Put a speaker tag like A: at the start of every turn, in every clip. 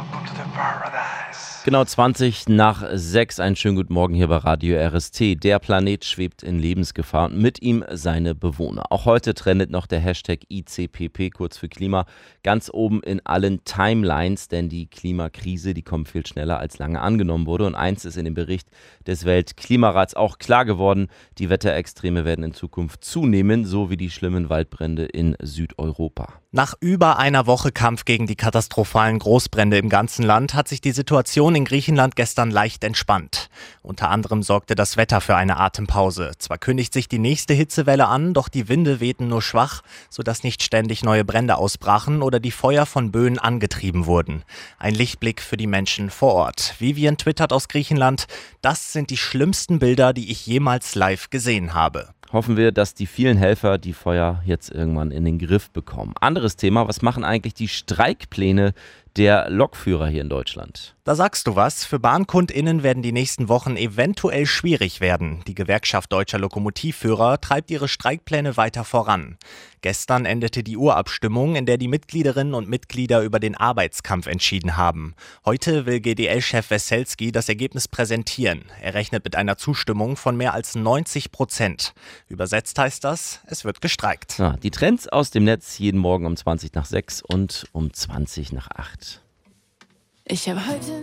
A: Genau 20 nach 6, einen schönen guten Morgen hier bei Radio RST. Der Planet schwebt in Lebensgefahr und mit ihm seine Bewohner. Auch heute trendet noch der Hashtag ICPP, kurz für Klima, ganz oben in allen Timelines, denn die Klimakrise, die kommt viel schneller als lange angenommen wurde. Und eins ist in dem Bericht des Weltklimarats auch klar geworden, die Wetterextreme werden in Zukunft zunehmen, so wie die schlimmen Waldbrände in Südeuropa.
B: Nach über einer Woche Kampf gegen die katastrophalen Großbrände im ganzen Land hat sich die Situation in Griechenland gestern leicht entspannt. Unter anderem sorgte das Wetter für eine Atempause. Zwar kündigt sich die nächste Hitzewelle an, doch die Winde wehten nur schwach, sodass nicht ständig neue Brände ausbrachen oder die Feuer von Böen angetrieben wurden. Ein Lichtblick für die Menschen vor Ort. Vivian twittert aus Griechenland: Das sind die schlimmsten Bilder, die ich jemals live gesehen habe.
A: Hoffen wir, dass die vielen Helfer die Feuer jetzt irgendwann in den Griff bekommen. Anderes Thema, was machen eigentlich die Streikpläne der Lokführer hier in Deutschland?
B: Da sagst du was. Für BahnkundInnen werden die nächsten Wochen eventuell schwierig werden. Die Gewerkschaft Deutscher Lokomotivführer treibt ihre Streikpläne weiter voran. Gestern endete die Urabstimmung, in der die Mitgliederinnen und Mitglieder über den Arbeitskampf entschieden haben. Heute will GDL-Chef Weselski das Ergebnis präsentieren. Er rechnet mit einer Zustimmung von mehr als 90%. Übersetzt heißt das, es wird gestreikt.
A: Ja, die Trends aus dem Netz jeden Morgen um 20 nach 6 und um 20 nach 8.
C: Ich habe heute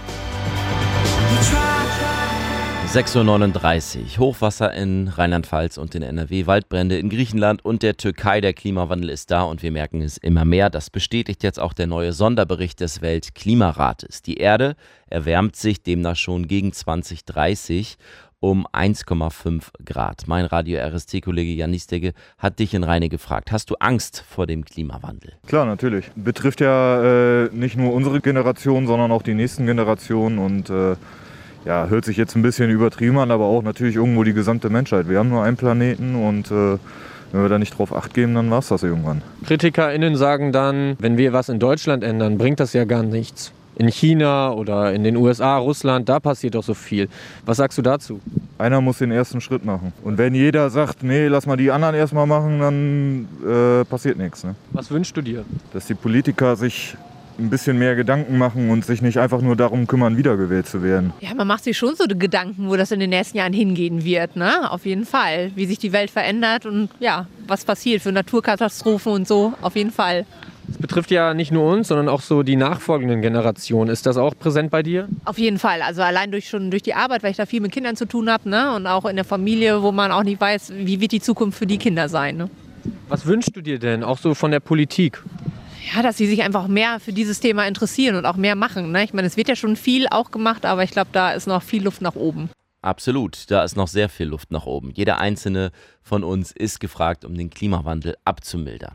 A: 6:39 Uhr. Hochwasser in Rheinland-Pfalz und in NRW, Waldbrände in Griechenland und der Türkei. Der Klimawandel ist da und wir merken es immer mehr. Das bestätigt jetzt auch der neue Sonderbericht des Weltklimarates. Die Erde erwärmt sich demnach schon gegen 2030 um 1,5 Grad. Mein Radio RST-Kollege Jan Niestege hat dich in Rheine gefragt. Hast du Angst vor dem Klimawandel?
D: Klar, natürlich. Betrifft ja nicht nur unsere Generation, sondern auch die nächsten Generationen und hört sich jetzt ein bisschen übertrieben an, aber auch natürlich irgendwo die gesamte Menschheit. Wir haben nur einen Planeten und wenn wir da nicht drauf Acht geben, dann war es das irgendwann.
E: KritikerInnen sagen dann, wenn wir was in Deutschland ändern, bringt das ja gar nichts. In China oder in den USA, Russland, da passiert doch so viel. Was sagst du dazu?
D: Einer muss den ersten Schritt machen. Und wenn jeder sagt, nee, lass mal die anderen erstmal machen, dann passiert nichts. Ne?
E: Was wünschst du dir?
D: Dass die Politiker sich ein bisschen mehr Gedanken machen und sich nicht einfach nur darum kümmern, wiedergewählt zu werden.
F: Ja, man macht sich schon so Gedanken, wo das in den nächsten Jahren hingehen wird, ne? Auf jeden Fall. Wie sich die Welt verändert und ja, was passiert für Naturkatastrophen und so, auf jeden Fall.
E: Das betrifft ja nicht nur uns, sondern auch so die nachfolgenden Generationen. Ist das auch präsent bei dir?
F: Auf jeden Fall. Also allein durch die Arbeit, weil ich da viel mit Kindern zu tun habe, ne? Und auch in der Familie, wo man auch nicht weiß, wie wird die Zukunft für die Kinder sein. Ne?
E: Was wünschst du dir denn, auch so von der Politik?
F: Ja, dass sie sich einfach mehr für dieses Thema interessieren und auch mehr machen. Ne? Ich meine, es wird ja schon viel auch gemacht, aber ich glaube, da ist noch viel Luft nach oben.
A: Absolut, da ist noch sehr viel Luft nach oben. Jeder einzelne von uns ist gefragt, um den Klimawandel abzumildern.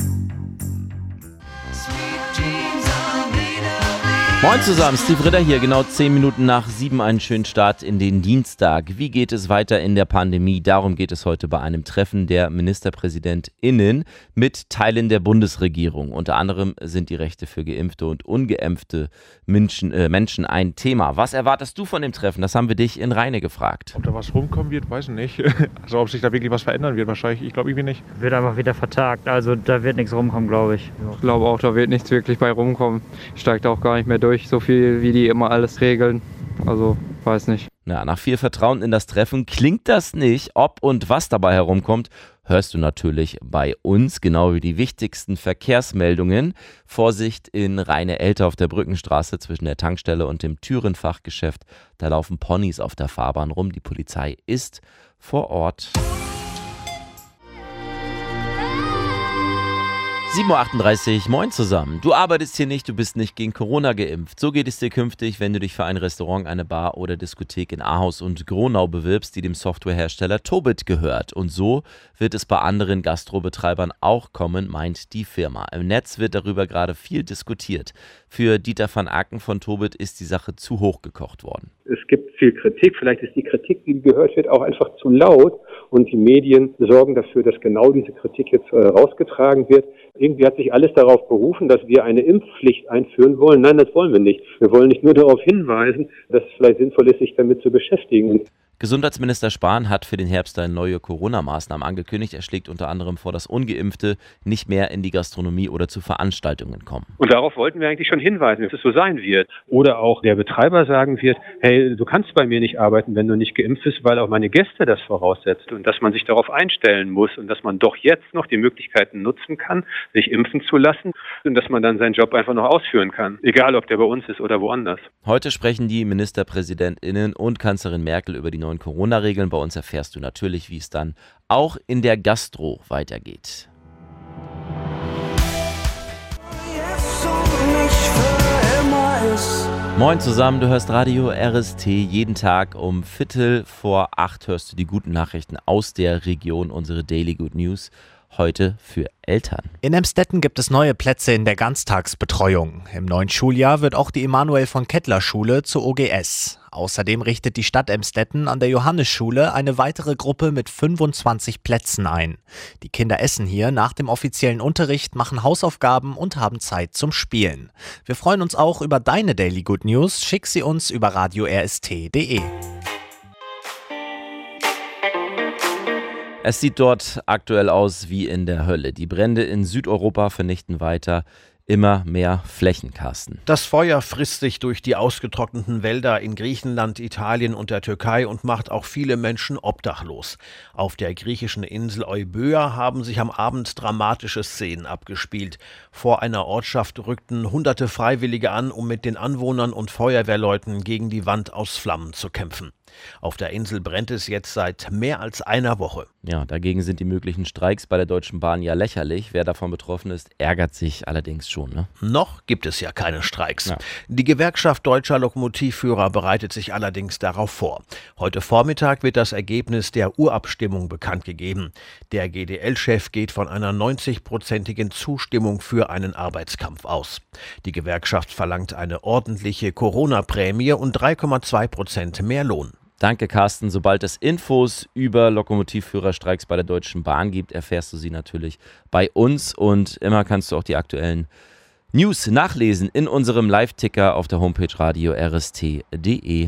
A: Moin zusammen, Steve Ritter hier, genau 10 Minuten nach 7, einen schönen Start in den Dienstag. Wie geht es weiter in der Pandemie? Darum geht es heute bei einem Treffen der MinisterpräsidentInnen mit Teilen der Bundesregierung. Unter anderem sind die Rechte für geimpfte und ungeimpfte Menschen ein Thema. Was erwartest du von dem Treffen? Das haben wir dich in Rheine gefragt.
G: Ob da was rumkommen wird, weiß ich nicht. Also ob sich da wirklich was verändern wird, wahrscheinlich, ich glaube irgendwie nicht.
H: Wird einfach wieder vertagt, also da wird nichts rumkommen, glaube ich.
I: Ich glaube auch, da wird nichts wirklich bei rumkommen. Steigt auch gar nicht mehr durch, so viel wie die immer alles regeln. Also, weiß nicht.
A: Na, nach viel Vertrauen in das Treffen klingt das nicht. Ob und was dabei herumkommt, hörst du natürlich bei uns, genau wie die wichtigsten Verkehrsmeldungen. Vorsicht in Rheine-Elter auf der Brückenstraße zwischen der Tankstelle und dem Türenfachgeschäft. Da laufen Ponys auf der Fahrbahn rum. Die Polizei ist vor Ort. 7:38 Uhr, moin zusammen. Du arbeitest hier nicht, du bist nicht gegen Corona geimpft. So geht es dir künftig, wenn du dich für ein Restaurant, eine Bar oder Diskothek in Ahaus und Gronau bewirbst, die dem Softwarehersteller Tobit gehört. Und so wird es bei anderen Gastrobetreibern auch kommen, meint die Firma. Im Netz wird darüber gerade viel diskutiert. Für Dieter van Aken von Tobit ist die Sache zu hoch gekocht worden.
J: Es gibt viel Kritik, vielleicht ist die Kritik, die gehört wird, auch einfach zu laut und die Medien sorgen dafür, dass genau diese Kritik jetzt rausgetragen wird. Irgendwie hat sich alles darauf berufen, dass wir eine Impfpflicht einführen wollen. Nein, das wollen wir nicht. Wir wollen nicht nur darauf hinweisen, dass es vielleicht sinnvoll ist, sich damit zu beschäftigen.
A: Gesundheitsminister Spahn hat für den Herbst neue Corona-Maßnahmen angekündigt. Er schlägt unter anderem vor, dass Ungeimpfte nicht mehr in die Gastronomie oder zu Veranstaltungen kommen.
J: Und darauf wollten wir eigentlich schon hinweisen, dass es so sein wird. Oder auch der Betreiber sagen wird, hey, du kannst bei mir nicht arbeiten, wenn du nicht geimpft bist, weil auch meine Gäste das voraussetzt. Und dass man sich darauf einstellen muss und dass man doch jetzt noch die Möglichkeiten nutzen kann, sich impfen zu lassen und dass man dann seinen Job einfach noch ausführen kann. Egal, ob der bei uns ist oder woanders.
A: Heute sprechen die MinisterpräsidentInnen und Kanzlerin Merkel über die neuen Corona-Regeln. Bei uns erfährst du natürlich, wie es dann auch in der Gastro weitergeht. Moin zusammen, du hörst Radio RST. Jeden Tag um 7:45 hörst du die guten Nachrichten aus der Region, unsere Daily Good News. Heute für Eltern.
B: In Emstetten gibt es neue Plätze in der Ganztagsbetreuung. Im neuen Schuljahr wird auch die Emanuel-von-Kettler-Schule zur OGS. Außerdem richtet die Stadt Emstetten an der Johannesschule eine weitere Gruppe mit 25 Plätzen ein. Die Kinder essen hier nach dem offiziellen Unterricht, machen Hausaufgaben und haben Zeit zum Spielen. Wir freuen uns auch über deine Daily Good News. Schick sie uns über radiorst.de.
A: Es sieht dort aktuell aus wie in der Hölle. Die Brände in Südeuropa vernichten weiter immer mehr Flächen, Carsten.
K: Das Feuer frisst sich durch die ausgetrockneten Wälder in Griechenland, Italien und der Türkei und macht auch viele Menschen obdachlos. Auf der griechischen Insel Euböa haben sich am Abend dramatische Szenen abgespielt. Vor einer Ortschaft rückten hunderte Freiwillige an, um mit den Anwohnern und Feuerwehrleuten gegen die Wand aus Flammen zu kämpfen. Auf der Insel brennt es jetzt seit mehr als einer Woche.
A: Ja, dagegen sind die möglichen Streiks bei der Deutschen Bahn ja lächerlich. Wer davon betroffen ist, ärgert sich allerdings schon. Ne?
K: Noch gibt es ja keine Streiks.
A: Ja.
K: Die Gewerkschaft Deutscher Lokomotivführer bereitet sich allerdings darauf vor. Heute Vormittag wird das Ergebnis der Urabstimmung bekannt gegeben. Der GDL-Chef geht von einer 90-prozentigen Zustimmung für einen Arbeitskampf aus. Die Gewerkschaft verlangt eine ordentliche Corona-Prämie und 3,2% mehr Lohn.
A: Danke, Carsten. Sobald es Infos über Lokomotivführerstreiks bei der Deutschen Bahn gibt, erfährst du sie natürlich bei uns. Und immer kannst du auch die aktuellen News nachlesen in unserem Live-Ticker auf der Homepage radiorst.de.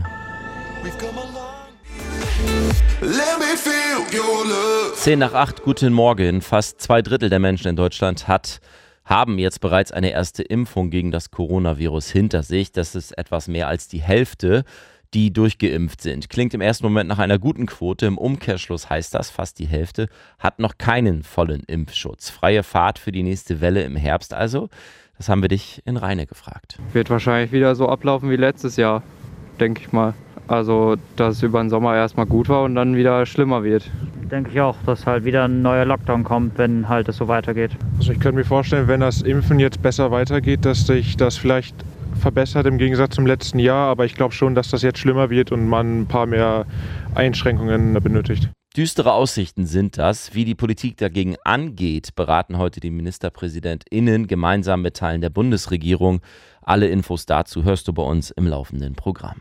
A: 7:10, guten Morgen. Fast 2/3 der Menschen in Deutschland haben jetzt bereits eine erste Impfung gegen das Coronavirus hinter sich. Das ist etwas mehr als die Hälfte, die durchgeimpft sind. Klingt im ersten Moment nach einer guten Quote. Im Umkehrschluss heißt das, fast die Hälfte hat noch keinen vollen Impfschutz. Freie Fahrt für die nächste Welle im Herbst also. Das haben wir dich in Rheine gefragt.
I: Wird wahrscheinlich wieder so ablaufen wie letztes Jahr, denke ich mal. Also, dass es über den Sommer erstmal gut war und dann wieder schlimmer wird.
H: Denke ich auch, dass halt wieder ein neuer Lockdown kommt, wenn halt es so weitergeht.
G: Also ich könnte mir vorstellen, wenn das Impfen jetzt besser weitergeht, dass sich das vielleicht verbessert im Gegensatz zum letzten Jahr. Aber ich glaube schon, dass das jetzt schlimmer wird und man ein paar mehr Einschränkungen benötigt.
A: Düstere Aussichten sind das. Wie die Politik dagegen angeht, beraten heute die MinisterpräsidentInnen gemeinsam mit Teilen der Bundesregierung. Alle Infos dazu hörst du bei uns im laufenden Programm.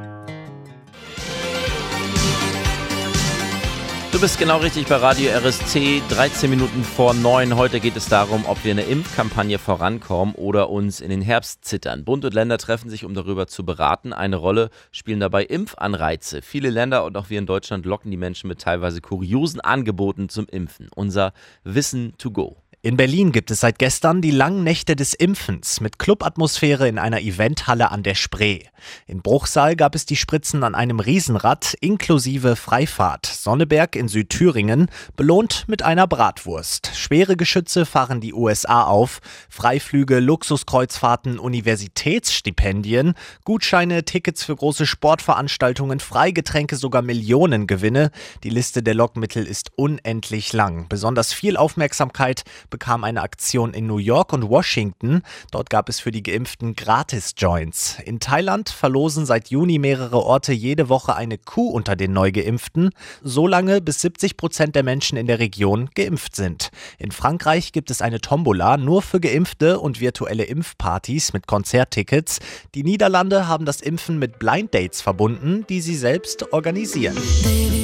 A: Du bist genau richtig bei Radio RST, 13 Minuten vor 9. Heute geht es darum, ob wir in der Impfkampagne vorankommen oder uns in den Herbst zittern. Bund und Länder treffen sich, um darüber zu beraten. Eine Rolle spielen dabei Impfanreize. Viele Länder und auch wir in Deutschland locken die Menschen mit teilweise kuriosen Angeboten zum Impfen. Unser Wissen to go.
B: In Berlin gibt es seit gestern die langen Nächte des Impfens mit Clubatmosphäre in einer Eventhalle an der Spree. In Bruchsal gab es die Spritzen an einem Riesenrad inklusive Freifahrt. Sonneberg in Südthüringen belohnt mit einer Bratwurst. Schwere Geschütze fahren die USA auf. Freiflüge, Luxuskreuzfahrten, Universitätsstipendien, Gutscheine, Tickets für große Sportveranstaltungen, Freigetränke, sogar Millionengewinne. Die Liste der Lockmittel ist unendlich lang. Besonders viel Aufmerksamkeit bekam eine Aktion in New York und Washington. Dort gab es für die Geimpften Gratis-Joints. In Thailand verlosen seit Juni mehrere Orte jede Woche eine Kuh unter den Neugeimpften, so lange bis 70% der Menschen in der Region geimpft sind. In Frankreich gibt es eine Tombola nur für Geimpfte und virtuelle Impfpartys mit Konzerttickets. Die Niederlande haben das Impfen mit Blind Dates verbunden, die sie selbst organisieren.
C: Baby,